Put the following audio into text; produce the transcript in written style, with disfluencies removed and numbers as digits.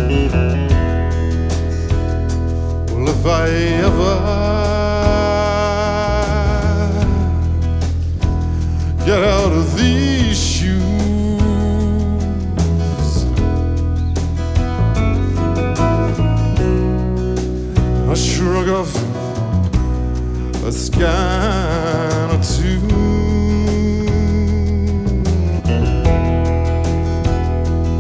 Well, if I ever get out of these shoes, I shrug off a scan or two.